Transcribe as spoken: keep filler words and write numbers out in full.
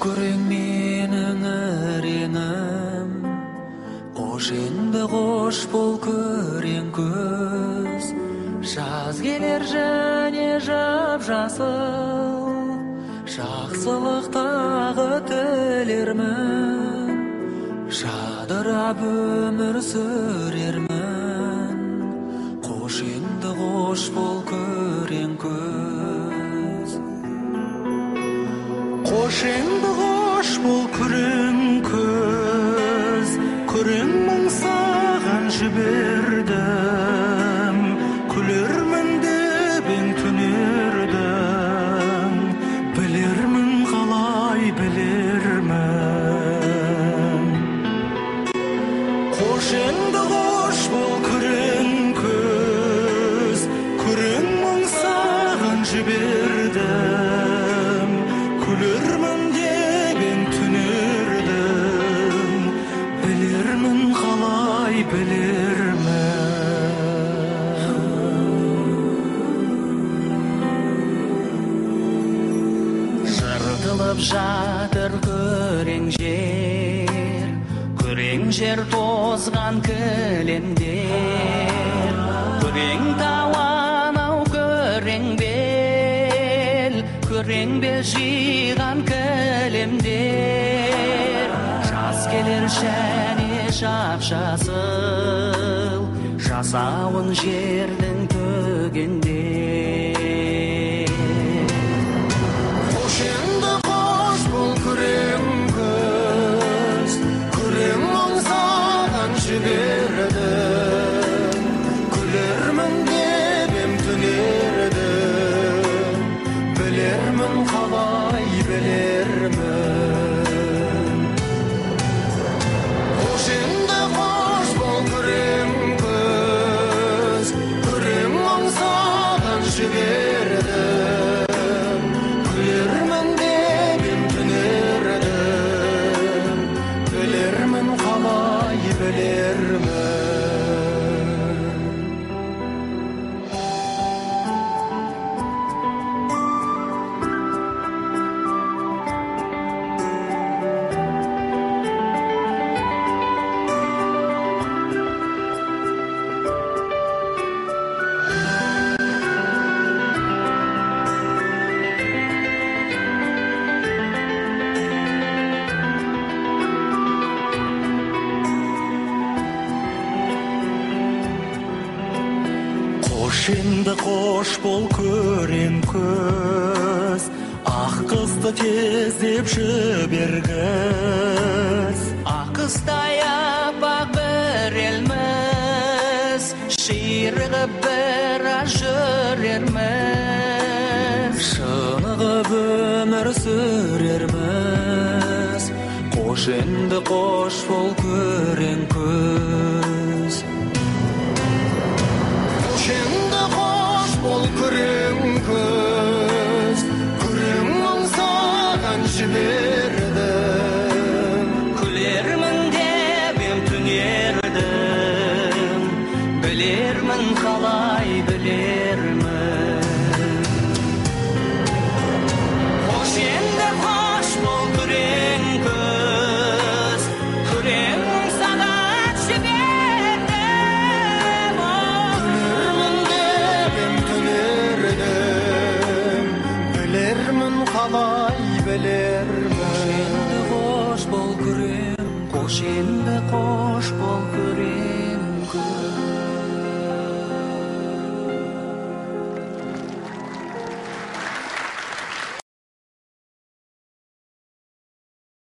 күрең менің іреңім, қош енді қош бол күрең көз. Жаз келер және жап-жасыл, жақсылық тағы тілермін, жадырап өмір сүрермін. Қош енді қош бол күрең көз. Қош енді қош бол күрең көз, күрең мұң саған жібердім, күлермін деп ең түнердің, білермін қалай білермін. Қош енді қош бол күрең көз, күрең мұң саған жібердім, күлермін деп ең түнердің, білермін қалай білермін. Жыртылып жатыр күрең жер, күрең жер тозған кілемдер, күрең тауан ау күрең бел, күрең бел жиған кілемдер. Жаз келер және жап-жасыл, жасауын жердің төгенде. Қош енді қош бол күрең көз, күрең мұң саған жібердім, күлермін деп ем түнердің, білермін қалай білермін. Қош енді қош бол күрең көз, күрең мұң саған жібердім, күлермін деп ем түнердің, білермін қалай білермін. Қош енді қош бол күрең көз, ақ қызды тездеп жібергіз. Ақ қыздай аппақ бір елміз, ширығып біраз жүрерміз, шынығып өмір сүрерміз. Қош енді қош бол күрең көз. Қош енді қош бол күрең көз, күрең мұң саған жібердім, күлермін деп ем түнердің, білермін қалай білермін. Қош енді қош бол күрең көз, күрең мұң саған жібердім, күлермін деп ем түнердің, білермін қалай білермін. Қош енді қош бол күрең, қош енді қош бол күрең көз.